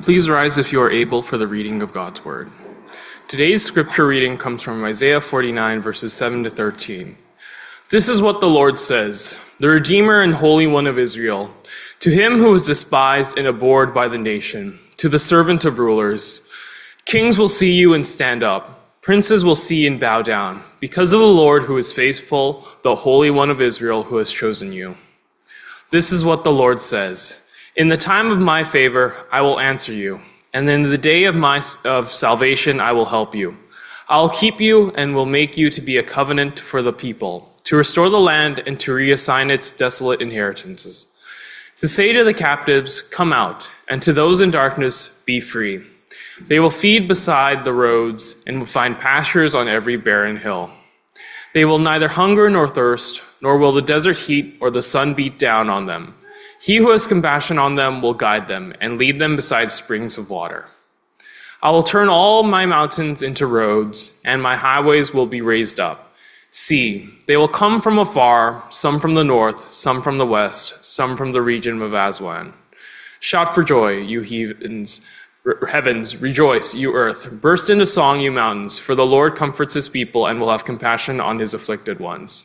Please rise if you are able for the reading of God's word. Today's scripture reading comes from Isaiah 49, verses 7 to 13. This is what the Lord says, the Redeemer and Holy One of Israel, to him who is despised and abhorred by the nation, to the servant of rulers. Kings will see you and stand up. Princes will see and bow down, because of the Lord who is faithful, the Holy One of Israel who has chosen you. This is what the Lord says. In the time of my favor, I will answer you, and in the day of salvation, I will help you. I'll keep you and will make you to be a covenant for the people, to restore the land and to reassign its desolate inheritances. To say to the captives, come out, and to those in darkness, be free. They will feed beside the roads and will find pastures on every barren hill. They will neither hunger nor thirst, nor will the desert heat or the sun beat down on them. He who has compassion on them will guide them and lead them beside springs of water. I will turn all my mountains into roads, and my highways will be raised up. See, they will come from afar, some from the north, some from the west, some from the region of Aswan. Shout for joy, you heavens, rejoice, you earth. Burst into song, you mountains, for the Lord comforts his people and will have compassion on his afflicted ones.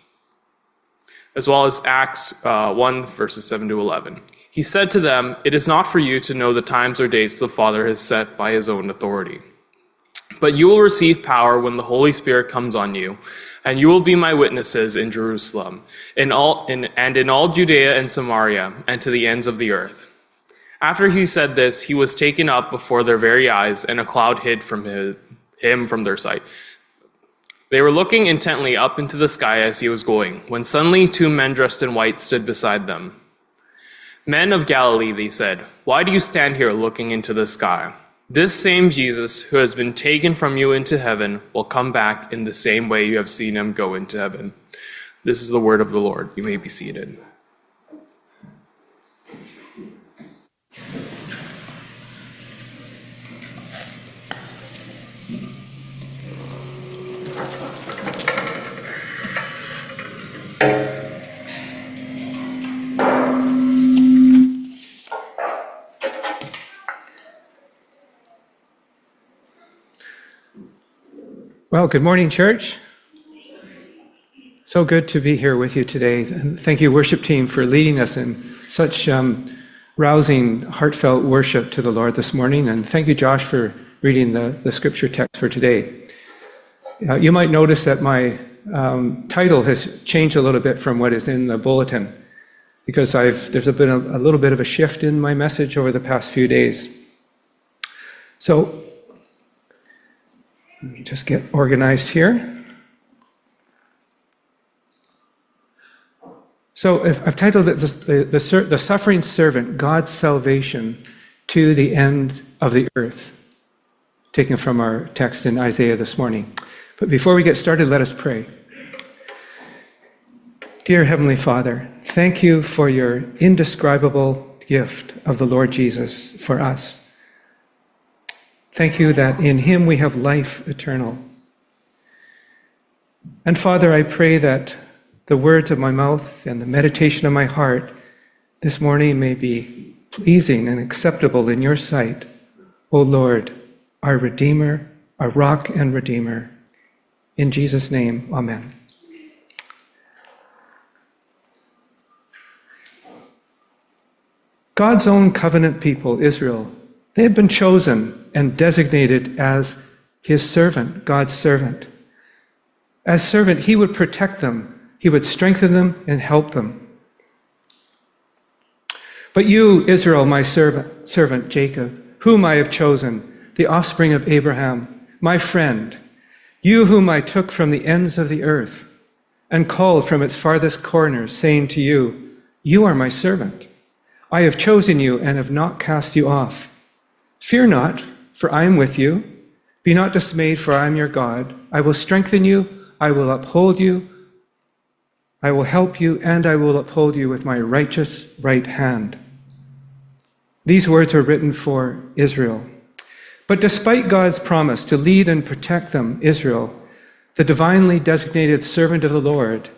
As well as Acts 1, verses 7 to 11. He said to them, it is not for you to know the times or dates the Father has set by his own authority. But you will receive power when the Holy Spirit comes on you, and you will be my witnesses in Jerusalem, in all Judea and Samaria, and to the ends of the earth. After he said this, he was taken up before their very eyes, and a cloud hid him from their sight. They were looking intently up into the sky as he was going, when suddenly two men dressed in white stood beside them. Men of Galilee, they said, why do you stand here looking into the sky? This same Jesus, who has been taken from you into heaven, will come back in the same way you have seen him go into heaven. This is the word of the Lord. You may be seated. Well, good morning, church. So good to be here with you today. And thank you, worship team, for leading us in such rousing, heartfelt worship to the Lord this morning. And thank you, Josh, for reading the scripture text for today. You might notice that my title has changed a little bit from what is in the bulletin, because there's been a little bit of a shift in my message over the past few days. So, let me just get organized here. So I've titled it the Suffering Servant, God's Salvation to the End of the Earth, taken from our text in Isaiah this morning. But before we get started, let us pray. Dear Heavenly Father, thank you for your indescribable gift of the Lord Jesus for us. Thank you that in him we have life eternal. And Father, I pray that the words of my mouth and the meditation of my heart this morning may be pleasing and acceptable in your sight, O Lord, our Redeemer, our Rock and Redeemer. In Jesus' name, amen. God's own covenant people, Israel, they had been chosen and designated as his servant, God's servant. As servant, he would protect them, he would strengthen them and help them. But you, Israel, my servant Jacob, whom I have chosen, the offspring of Abraham, my friend, you whom I took from the ends of the earth and called from its farthest corners, saying to you, you are my servant. I have chosen you and have not cast you off. Fear not, for I am with you. Be not dismayed, for I am your God. I will strengthen you, I will uphold you, I will help you, and I will uphold you with my righteous right hand. These words were written for Israel. But despite God's promise to lead and protect them, Israel, the divinely designated servant of the Lord,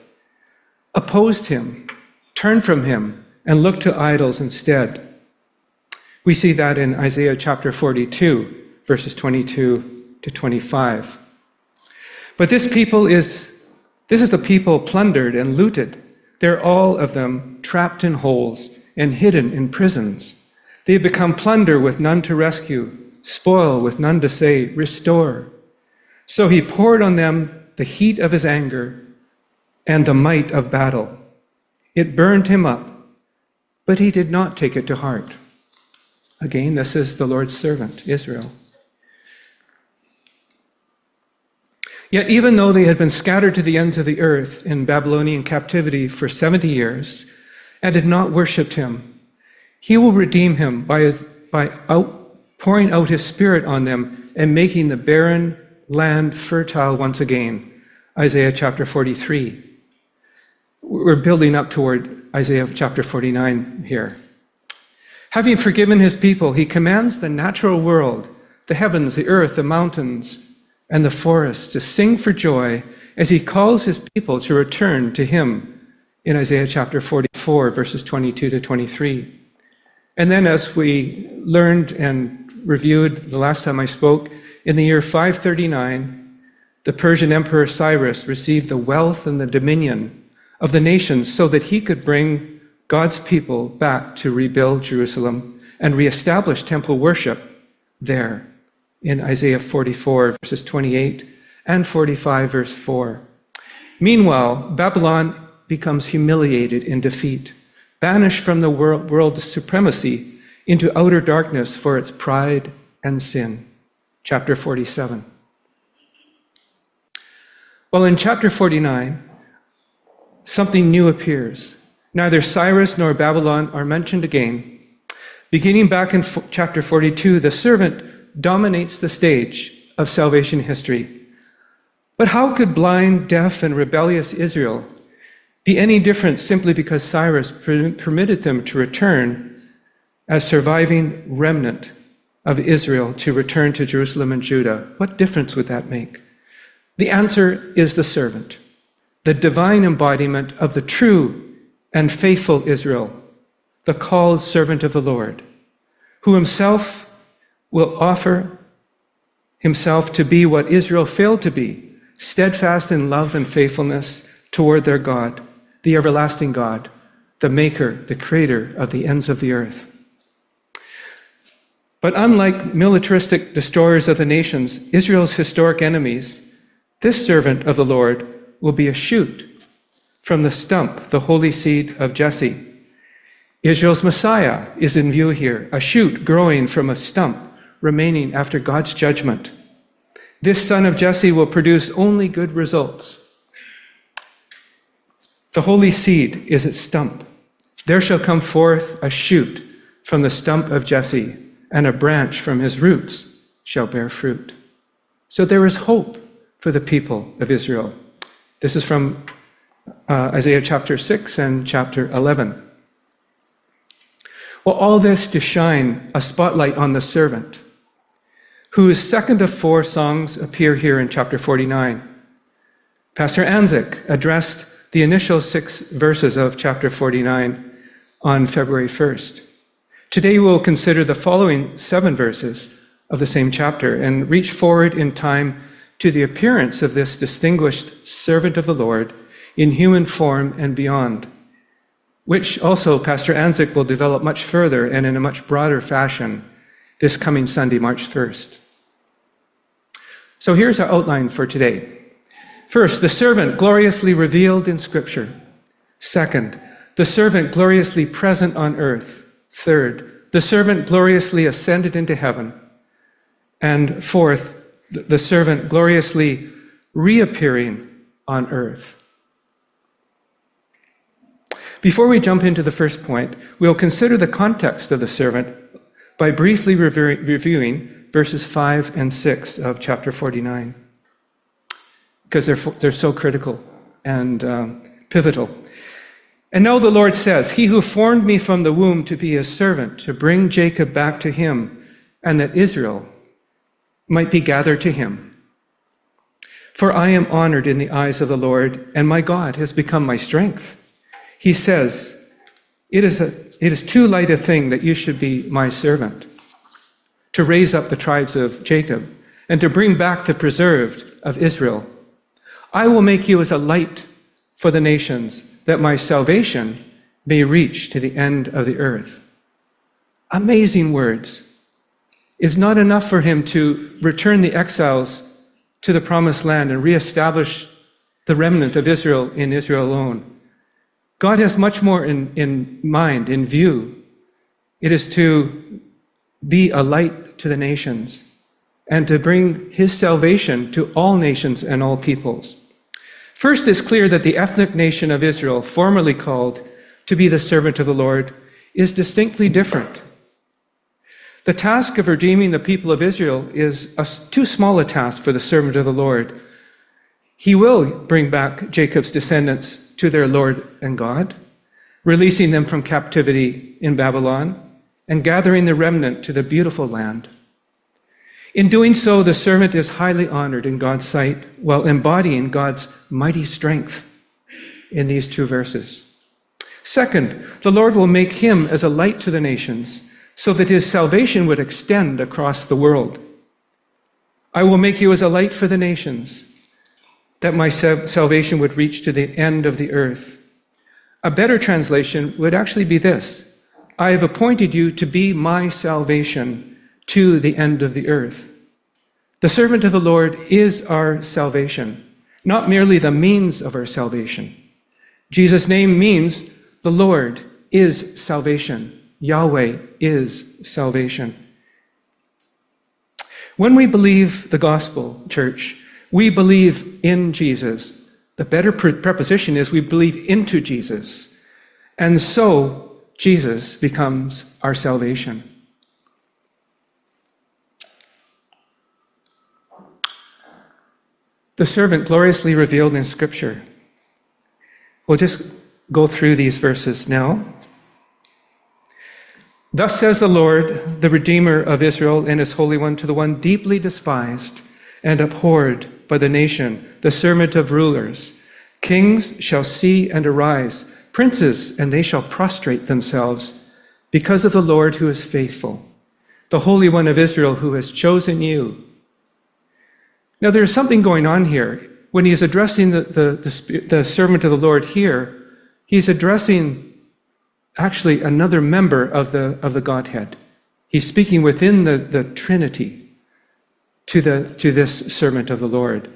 opposed him, turned from him, and looked to idols instead. We see that in Isaiah chapter 42, verses 22 to 25. But this is the people plundered and looted. They're all of them trapped in holes and hidden in prisons. They've become plunder with none to rescue, spoil with none to say, restore. So he poured on them the heat of his anger and the might of battle. It burned him up, but he did not take it to heart. Again, this is the Lord's servant, Israel. Yet even though they had been scattered to the ends of the earth in Babylonian captivity for 70 years and had not worshipped him, he will redeem him by pouring out his Spirit on them and making the barren land fertile once again. Isaiah chapter 43. We're building up toward Isaiah chapter 49 here. Having forgiven his people, he commands the natural world, the heavens, the earth, the mountains, and the forests to sing for joy as he calls his people to return to him in Isaiah chapter 44, verses 22 to 23. And then, as we learned and reviewed the last time I spoke, in the year 539, the Persian Emperor Cyrus received the wealth and the dominion of the nations so that he could bring God's people back to rebuild Jerusalem and reestablish temple worship there in Isaiah 44, verses 28 and 45, verse 4. Meanwhile, Babylon becomes humiliated in defeat, banished from the world's supremacy into outer darkness for its pride and sin. Chapter 47. Well, in chapter 49, something new appears. Neither Cyrus nor Babylon are mentioned again. Beginning back in chapter 42, the servant dominates the stage of salvation history. But how could blind, deaf, and rebellious Israel be any different simply because Cyrus permitted them to return as surviving remnant of Israel to return to Jerusalem and Judah? What difference would that make? The answer is the servant, the divine embodiment of the true and faithful Israel, the called servant of the Lord, who himself will offer himself to be what Israel failed to be, steadfast in love and faithfulness toward their God, the everlasting God, the maker, the creator of the ends of the earth. But unlike militaristic destroyers of the nations, Israel's historic enemies, this servant of the Lord will be a shoot from the stump, the holy seed of Jesse. Israel's Messiah is in view here, a shoot growing from a stump, remaining after God's judgment. This son of Jesse will produce only good results. The holy seed is its stump. There shall come forth a shoot from the stump of Jesse, and a branch from his roots shall bear fruit. So there is hope for the people of Israel. This is from Isaiah chapter 6 and chapter 11. Well, all this to shine a spotlight on the servant, whose second of 4 songs appear here in chapter 49. Pastor Anzik addressed the initial 6 verses of chapter 49 on February 1st. Today we'll consider the following 7 verses of the same chapter and reach forward in time to the appearance of this distinguished servant of the Lord in human form and beyond, which also Pastor Anzik will develop much further and in a much broader fashion this coming Sunday, March 1st. So here's our outline for today. First, the servant gloriously revealed in Scripture. Second, the servant gloriously present on earth. Third, the servant gloriously ascended into heaven. And fourth, the servant gloriously reappearing on earth. Before we jump into the first point, we'll consider the context of the servant by briefly reviewing verses 5 and 6 of chapter 49, because they're so critical and pivotal. And now the Lord says, "He who formed me from the womb to be his servant, to bring Jacob back to him, and that Israel might be gathered to him. For I am honored in the eyes of the Lord, and my God has become my strength." He says, "It is it is too light a thing that you should be my servant, to raise up the tribes of Jacob, and to bring back the preserved of Israel. I will make you as a light for the nations, that my salvation may reach to the end of the earth. Amazing words. It's not enough for him to return the exiles to the promised land and reestablish the remnant of Israel in Israel alone. God has much more in mind, in view. It is to be a light to the nations and to bring his salvation to all nations and all peoples. First, it's clear that the ethnic nation of Israel, formerly called to be the servant of the Lord, is distinctly different. The task of redeeming the people of Israel is too small a task for the servant of the Lord. He will bring back Jacob's descendants to their Lord and God, releasing them from captivity in Babylon and gathering the remnant to the beautiful land. In doing so, the servant is highly honored in God's sight while embodying God's mighty strength in these two verses. Second, the Lord will make him as a light to the nations so that his salvation would extend across the world. I will make you as a light for the nations, that my salvation would reach to the end of the earth. A better translation would actually be this: I have appointed you to be my salvation to the end of the earth. The servant of the Lord is our salvation, not merely the means of our salvation. Jesus' name means the Lord is salvation. Yahweh is salvation. When we believe the gospel, church, we believe in Jesus. The better preposition is we believe into Jesus. And so Jesus becomes our salvation. The servant gloriously revealed in Scripture. We'll just go through these verses now. Thus says the Lord, the Redeemer of Israel and his Holy One, to the one deeply despised and abhorred by the nation, the servant of rulers. Kings shall see and arise, princes, and they shall prostrate themselves, because of the Lord who is faithful, the Holy One of Israel who has chosen you. Now there's something going on here. When he's addressing the servant of the Lord here, he's addressing actually another member of the Godhead. He's speaking within the Trinity to this servant of the Lord.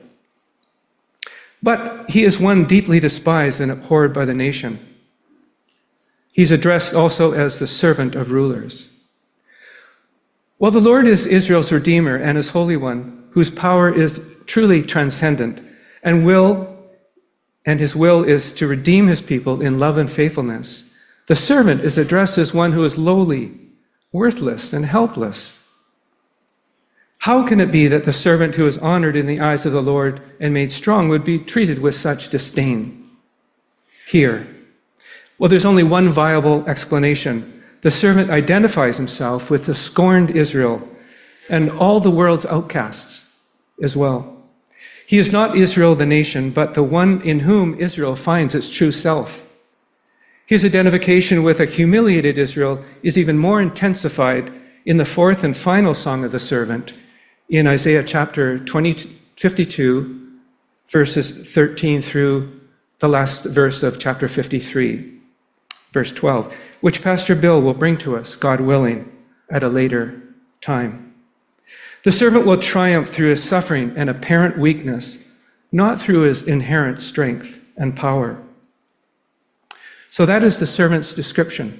But he is one deeply despised and abhorred by the nation. He's addressed also as the servant of rulers. Well, the Lord is Israel's Redeemer and his Holy One, whose power is truly transcendent, and his will is to redeem his people in love and faithfulness. The servant is addressed as one who is lowly, worthless, and helpless. How can it be that the servant who is honored in the eyes of the Lord and made strong would be treated with such disdain here? Well, there's only one viable explanation. The servant identifies himself with the scorned Israel and all the world's outcasts as well. He is not Israel the nation, but the one in whom Israel finds its true self. His identification with a humiliated Israel is even more intensified in the fourth and final song of the servant in Isaiah chapter 52, verses 13 through the last verse of chapter 53, verse 12, which Pastor Bill will bring to us, God willing, at a later time. The servant will triumph through his suffering and apparent weakness, not through his inherent strength and power. So that is the servant's description.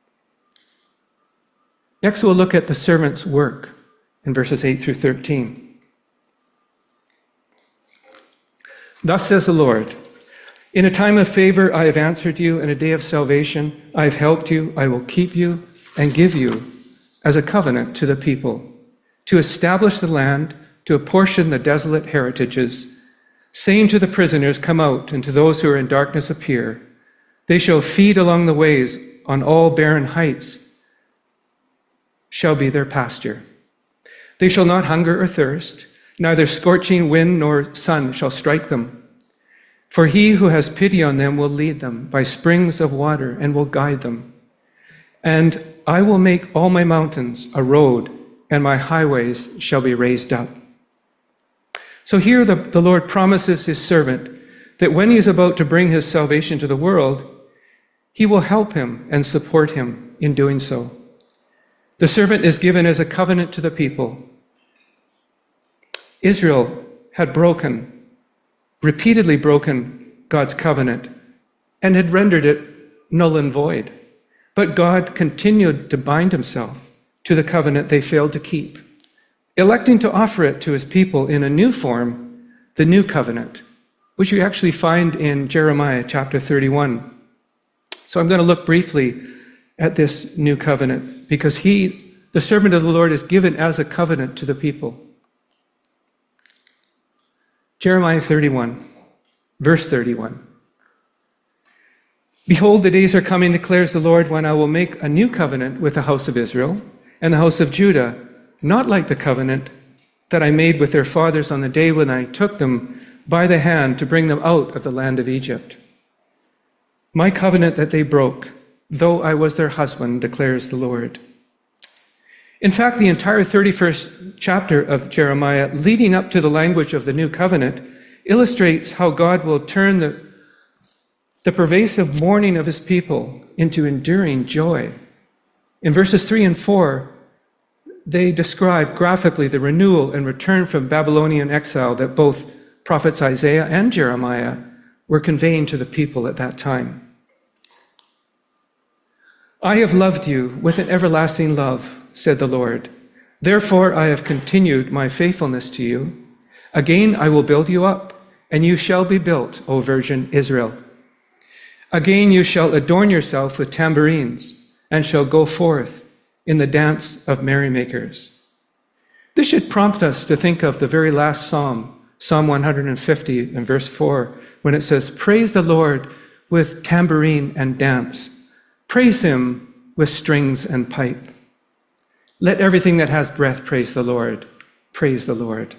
Next, we'll look at the servant's work in verses 8 through 13. Thus says the Lord, in a time of favor I have answered you, in a day of salvation I have helped you, I will keep you and give you as a covenant to the people, to establish the land, to apportion the desolate heritages, saying to the prisoners, come out, and to those who are in darkness appear. They shall feed along the ways, on all barren heights shall be their pasture. They shall not hunger or thirst, neither scorching wind nor sun shall strike them. For he who has pity on them will lead them by springs of water and will guide them. And I will make all my mountains a road, and my highways shall be raised up. So here the Lord promises his servant that when he is about to bring his salvation to the world, he will help him and support him in doing so. The servant is given as a covenant to the people. Israel had repeatedly broken God's covenant and had rendered it null and void. But God continued to bind himself to the covenant they failed to keep, electing to offer it to his people in a new form, the new covenant, which you actually find in Jeremiah chapter 31. So I'm going to look briefly at this new covenant because the servant of the Lord, is given as a covenant to the people. Jeremiah 31, verse 31. Behold, the days are coming, declares the Lord, when I will make a new covenant with the house of Israel and the house of Judah, not like the covenant that I made with their fathers on the day when I took them by the hand to bring them out of the land of Egypt. My covenant that they broke, though I was their husband, declares the Lord. In fact, the entire 31st chapter of Jeremiah, leading up to the language of the new covenant, illustrates how God will turn the pervasive mourning of his people into enduring joy. In verses 3 and 4, they describe graphically the renewal and return from Babylonian exile that both prophets Isaiah and Jeremiah were conveying to the people at that time. I have loved you with an everlasting love, said the Lord. Therefore I have continued my faithfulness to you. Again I will build you up, and you shall be built, O Virgin Israel. Again you shall adorn yourself with tambourines, and shall go forth in the dance of merrymakers. This should prompt us to think of the very last psalm, Psalm 150 and verse 4, when it says, praise the Lord with tambourine and dance. Praise him with strings and pipe. Let everything that has breath praise the Lord. Praise the Lord.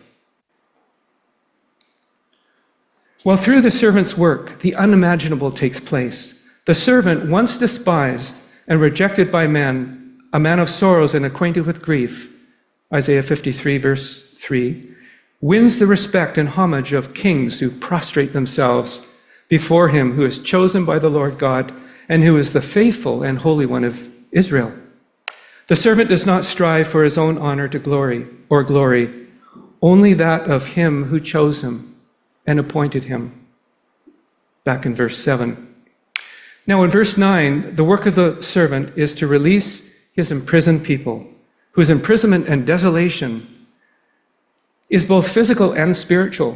Well, through the servant's work, the unimaginable takes place. The servant, once despised and rejected by men, a man of sorrows and acquainted with grief, Isaiah 53, verse 3, wins the respect and homage of kings who prostrate themselves before him who is chosen by the Lord God and who is the faithful and holy one of Israel. The servant does not strive for his own honor to glory, only that of him who chose him and appointed him. Back in verse 7. Now in verse 9, the work of the servant is to release his imprisoned people, whose imprisonment and desolation is both physical and spiritual.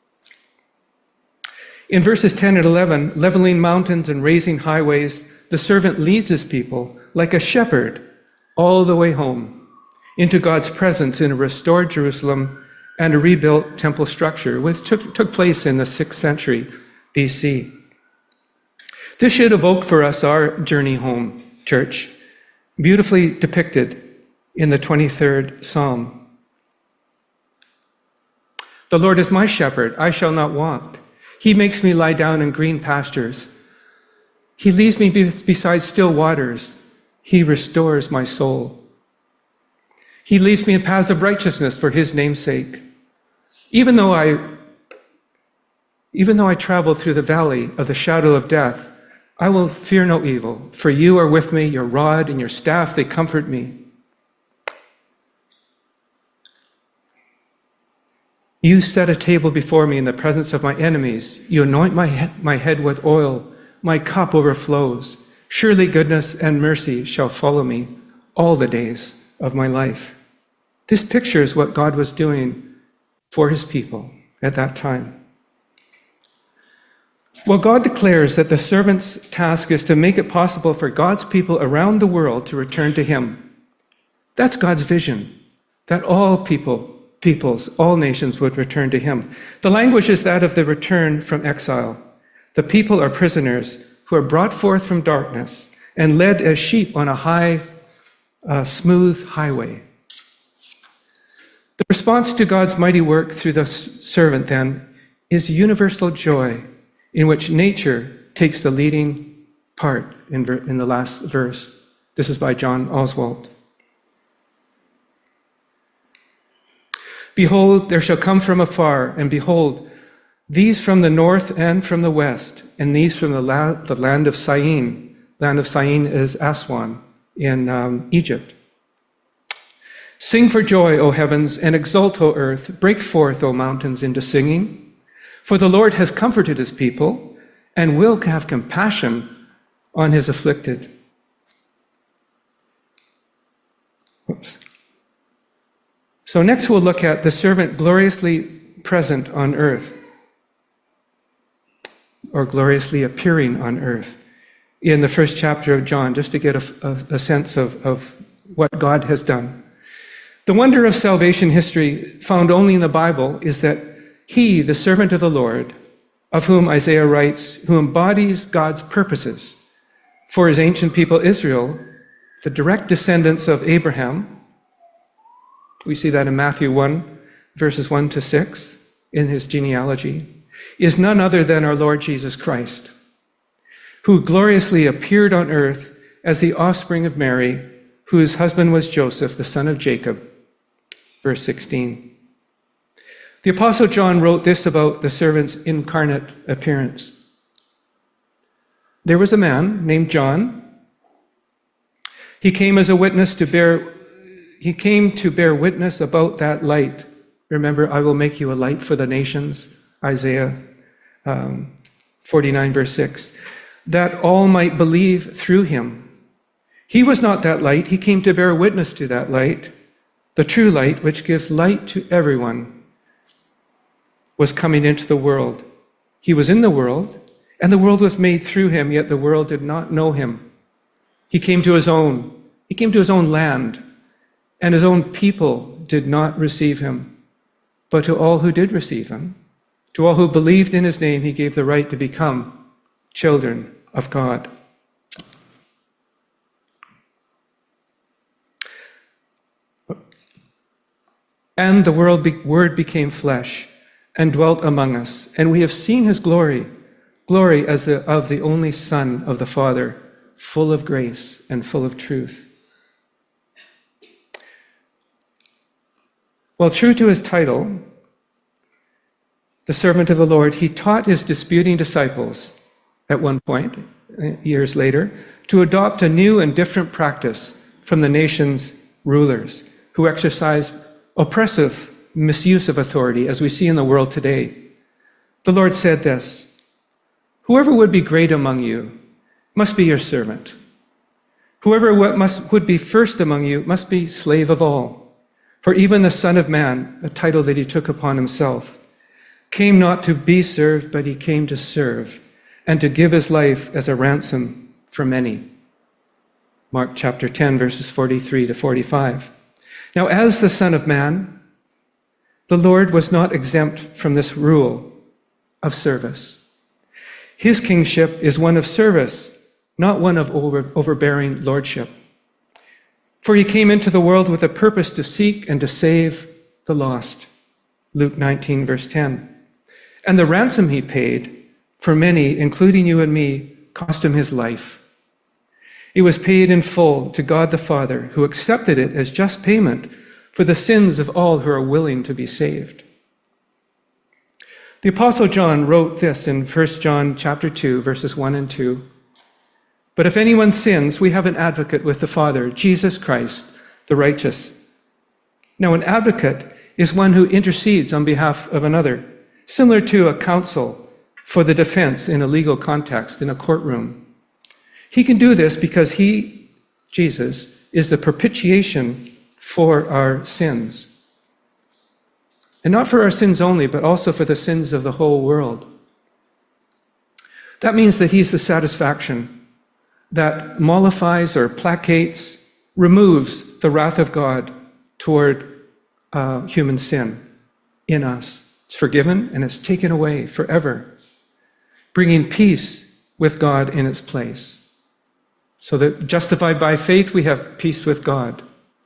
In verses 10 and 11, leveling mountains and raising highways, the servant leads his people like a shepherd all the way home into God's presence in a restored Jerusalem and a rebuilt temple structure, which took place in the 6th century BC. This should evoke for us our journey home, church, beautifully depicted in the 23rd Psalm. The Lord is my shepherd, I shall not want. He makes me lie down in green pastures. He leads me beside still waters. He restores my soul. He leads me in paths of righteousness for his name's sake. Even though I travel through the valley of the shadow of death, I will fear no evil, for you are with me, your rod and your staff, they comfort me. You set a table before me in the presence of my enemies. You anoint my head with oil. My cup overflows. Surely goodness and mercy shall follow me all the days of my life. This pictures what God was doing for his people at that time. Well, God declares that the servant's task is to make it possible for God's people around the world to return to him. That's God's vision, that all peoples, all nations would return to him. The language is that of the return from exile. The people are prisoners who are brought forth from darkness and led as sheep on a high, smooth highway. The response to God's mighty work through the servant, then, is universal joy, in which nature takes the leading part in the last verse. The This is by John Oswald. Behold, there shall come from afar, and behold, these from the north and from the west, and these from the land of Syene. Land of Syene is Aswan in Egypt. Sing for joy, O heavens, and exult, O earth. Break forth, O mountains, into singing. For the Lord has comforted his people, and will have compassion on his afflicted. Oops. So next we'll look at the servant gloriously present on earth, or gloriously appearing on earth, in the first chapter of John, just to get a sense of what God has done. The wonder of salvation history found only in the Bible is that he, the servant of the Lord, of whom Isaiah writes, who embodies God's purposes for his ancient people Israel, the direct descendants of Abraham. We see that in Matthew 1, verses 1 to 6, in his genealogy, is none other than our Lord Jesus Christ, who gloriously appeared on earth as the offspring of Mary, whose husband was Joseph, the son of Jacob. Verse 16. The Apostle John wrote this about the servant's incarnate appearance. There was a man named John. He came as a witness to bear witness about that light. Remember, I will make you a light for the nations, Isaiah 49, verse 6, that all might believe through him. He was not that light. He came to bear witness to that light. The true light, which gives light to everyone, was coming into the world. He was in the world, and the world was made through him, yet the world did not know him. He came to his own. He came to his own land, and his own people did not receive him. But to all who did receive him, to all who believed in his name, he gave the right to become children of God. And the Word became flesh and dwelt among us, and we have seen his glory as of the only Son of the Father, full of grace and full of truth. Well, true to his title, the servant of the Lord, he taught his disputing disciples at one point, years later, to adopt a new and different practice from the nation's rulers who exercise oppressive misuse of authority, as we see in the world today. The Lord said this, "Whoever would be great among you must be your servant. Whoever would be first among you must be slave of all. For even the Son of Man," the title that he took upon himself, "came not to be served, but he came to serve, and to give his life as a ransom for many." Mark chapter 10, verses 43 to 45. Now, as the Son of Man, the Lord was not exempt from this rule of service. His kingship is one of service, not one of overbearing lordship. For he came into the world with a purpose to seek and to save the lost. Luke 19, verse 10. And the ransom he paid for many, including you and me, cost him his life. It was paid in full to God the Father, who accepted it as just payment for the sins of all who are willing to be saved. The Apostle John wrote this in 1 John chapter 2, verses 1 and 2. "But if anyone sins, we have an advocate with the Father, Jesus Christ, the righteous." Now, an advocate is one who intercedes on behalf of another, similar to a counsel for the defense in a legal context in a courtroom. He can do this because he, Jesus, is the propitiation for our sins. And not for our sins only, but also for the sins of the whole world. That means that he's the satisfaction that mollifies or placates, removes the wrath of God toward human sin in us. It's forgiven and it's taken away forever, bringing peace with God in its place. So that justified by faith, we have peace with God.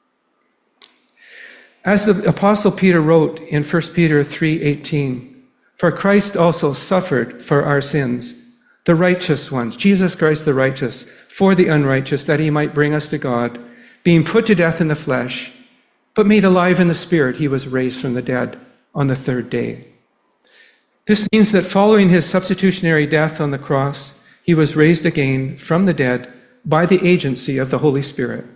As the Apostle Peter wrote in 1 Peter 3:18, "For Christ also suffered for our sins, the righteous ones, Jesus Christ the righteous, for the unrighteous, that he might bring us to God, being put to death in the flesh, but made alive in the Spirit, he was raised from the dead on the third day. This means that following his substitutionary death on the cross, he was raised again from the dead by the agency of the Holy Spirit.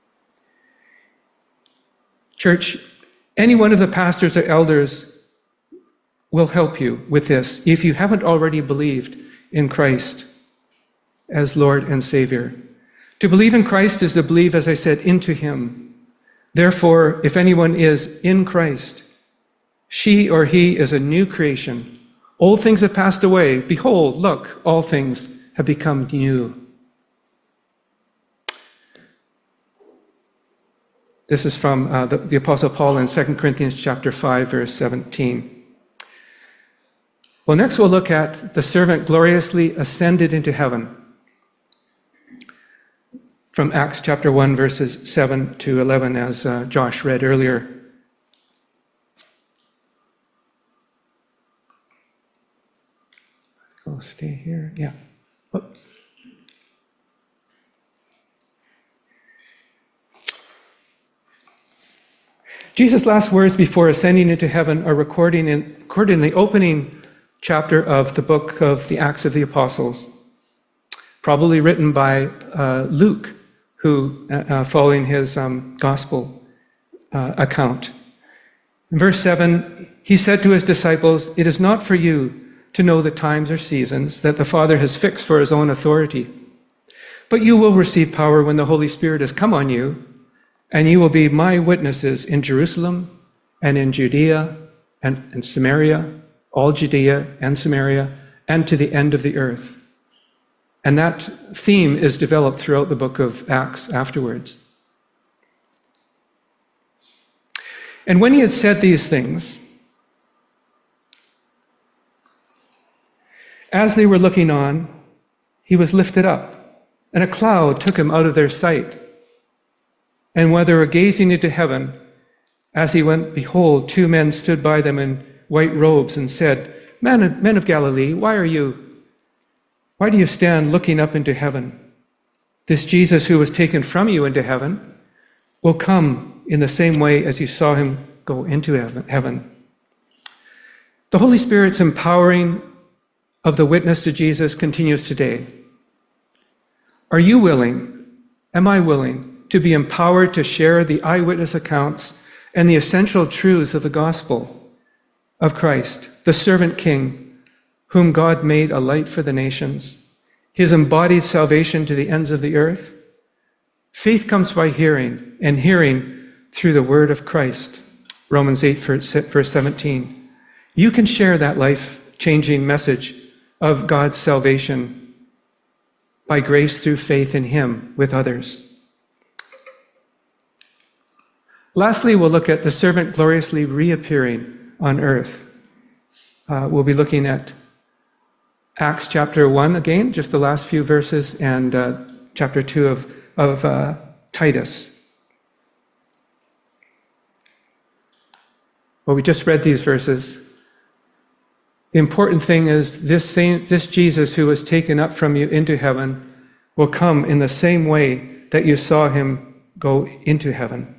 Church, any one of the pastors or elders will help you with this if you haven't already believed in Christ as Lord and Savior. To believe in Christ is to believe, as I said, into him. Therefore, if anyone is in Christ, she or he is a new creation. Old things have passed away. Behold, look, all things have become new. This is from the Apostle Paul in 2 Corinthians chapter 5, verse 17. Well, next we'll look at the servant gloriously ascended into heaven. From Acts chapter 1, verses 7 to 11, as Josh read earlier. I'll stay here. Yeah. Oops. Jesus' last words before ascending into heaven are recorded in the opening chapter of the book of the Acts of the Apostles, probably written by Luke, who, following his gospel account. In verse 7, he said to his disciples, "It is not for you to know the times or seasons that the Father has fixed for his own authority, but you will receive power when the Holy Spirit has come on you, and you will be my witnesses in Jerusalem and in Judea and in Samaria, all Judea and Samaria, and to the end of the earth." And that theme is developed throughout the book of Acts afterwards. And when he had said these things, as they were looking on, he was lifted up, and a cloud took him out of their sight. And while they were gazing into heaven, as he went, behold, two men stood by them in white robes and said, Men of Galilee, why do you stand looking up into heaven? This Jesus who was taken from you into heaven will come in the same way as you saw him go into heaven. The Holy Spirit's empowering of the witness to Jesus continues today. Are you willing, am I willing, to be empowered to share the eyewitness accounts and the essential truths of the gospel of Christ, the servant king, whom God made a light for the nations, his embodied salvation to the ends of the earth? Faith comes by hearing, and hearing through the word of Christ. Romans 8, verse 17. You can share that life-changing message of God's salvation by grace through faith in him with others. Lastly, we'll look at the servant gloriously reappearing on earth. We'll be looking at Acts chapter 1 again, just the last few verses, and chapter 2 of Titus. Well, we just read these verses. The important thing is this Jesus who was taken up from you into heaven will come in the same way that you saw him go into heaven.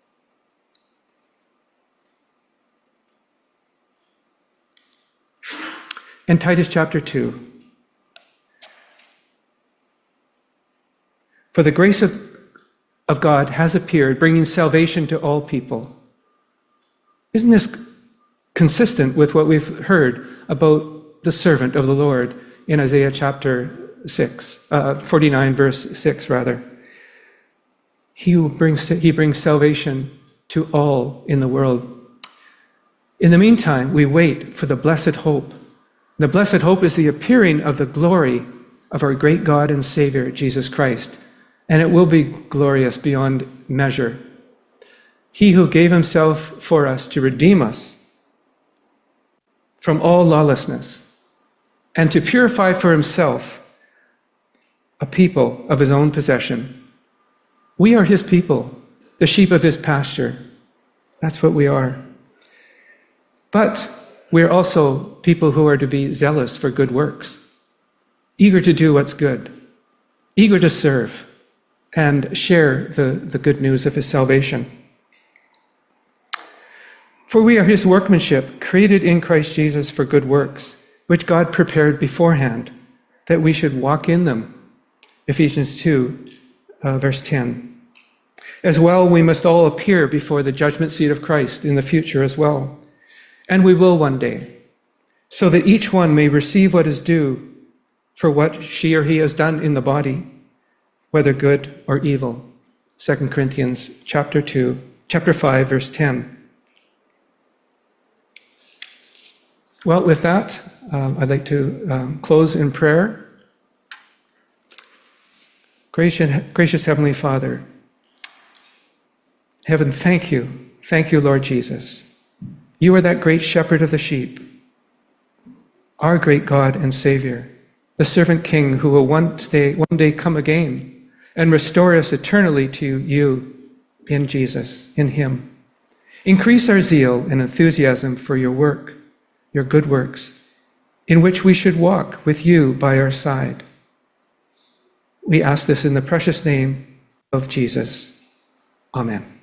In Titus chapter 2, for the grace of God has appeared, bringing salvation to all people. Isn't this consistent with what we've heard about the servant of the Lord in Isaiah chapter 49, verse 6, rather? He brings salvation to all in the world. In the meantime, we wait for the blessed hope. The blessed hope is the appearing of the glory of our great God and Savior, Jesus Christ, and it will be glorious beyond measure. He who gave himself for us to redeem us from all lawlessness and to purify for himself a people of his own possession. We are his people, the sheep of his pasture. That's what we are. But we're also people who are to be zealous for good works. eager to do what's good, eager to serve and share the good news of his salvation. For we are his workmanship, created in Christ Jesus for good works, which God prepared beforehand, that we should walk in them. Ephesians 2, verse 10. As well, we must all appear before the judgment seat of Christ in the future as well. And we will one day, so that each one may receive what is due for what she or he has done in the body, whether good or evil. 2 Corinthians chapter 5, verse 10. Well, with that, I'd like to close in prayer. Gracious Heavenly Father, Heaven, thank you. Thank you, Lord Jesus. You are that great shepherd of the sheep, our great God and Savior, the servant King who will one day come again and restore us eternally to you in Jesus, in him. Increase our zeal and enthusiasm for your work, your good works, in which we should walk with you by our side. We ask this in the precious name of Jesus. Amen.